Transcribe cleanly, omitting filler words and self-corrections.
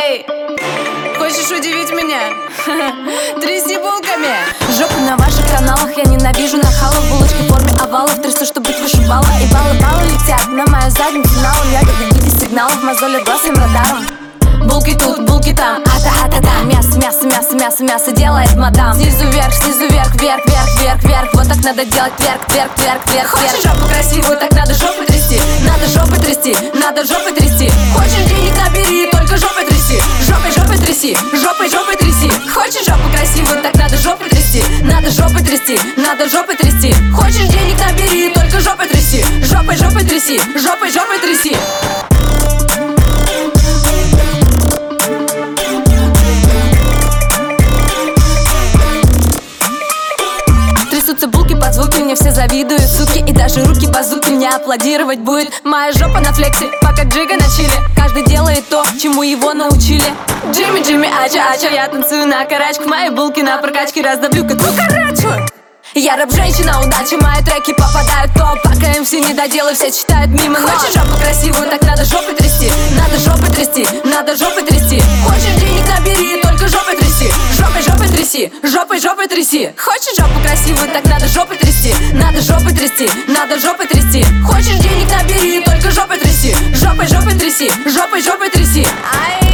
Эй, хочешь удивить меня? Тряси булками. Жопы на ваших каналах, я ненавижу нахалов. Булочки в форме овалов, трясу, чтобы быть выше балла. И баллы летят на мою задницу финалом. Я как в виде сигналов, мозоли глаз своим радаром. Булки тут, булки там, ата-ата-та. Мясо, мясо, мясо, мясо, мясо делает мадам. Снизу вверх, вверх, вверх, вверх, вверх. Вот так надо делать, вверх, вверх, вверх, вверх. Хочешь жопу красивую, так надо жопу трясти. Надо жопы трясти, надо жопы трясти. Хочешь денег набери, только жопой тряси. Жопой, жопой тряси, жопой, жопой тряси. Хочешь жопу красивую, так надо жопой трясти. Надо жопы трясти, надо жопы трясти. Хочешь денег набери, только жопой тряси. Жопой, жопой тряси, жопой, жопой тряси. Трясутся булки под звуки, мне все завидуют, суки. И даже руки базуки мне аплодировать будет. Моя жопа на флексе, пока Джига на чиле. Каждый делает то, чему его научили. Джимми, Джимми, ача, ача. Я танцую на карачках, мои булки на прокачке раздавлю как кукарачу. Я рэп-женщина, удачи, мои треки попадают в топ. Пока МС не доделы, все читают мимо. Хочешь жопу красивую, так надо жопой трясти. Надо жопы трясти, надо жопы трясти. Хочешь денег набери, только жопой тряси. Жопой, жопой тряси, жопой, жопой тряси. Хочешь жопу красивую, так надо жопы трясти. Надо жопы трясти, надо жопы трясти. Хочешь денег набери, только жопой тряси. Жопой, жопой тряси, жопой, жопой тряси. Ай.